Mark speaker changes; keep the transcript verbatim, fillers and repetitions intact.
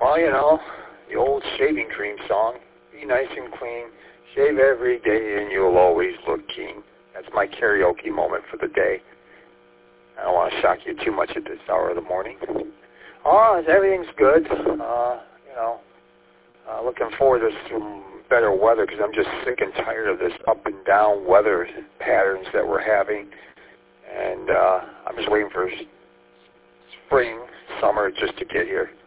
Speaker 1: Well, you know, the old shaving cream song, be nice and clean, shave every day and you'll always look keen. That's my karaoke moment for the day. I don't want to shock you too much at this hour of the morning. Oh, everything's good. Uh, you know, uh, looking forward to some better weather because I'm just sick and tired of this up and down weather patterns that we're having. And uh, I'm just waiting for spring, summer just to get here.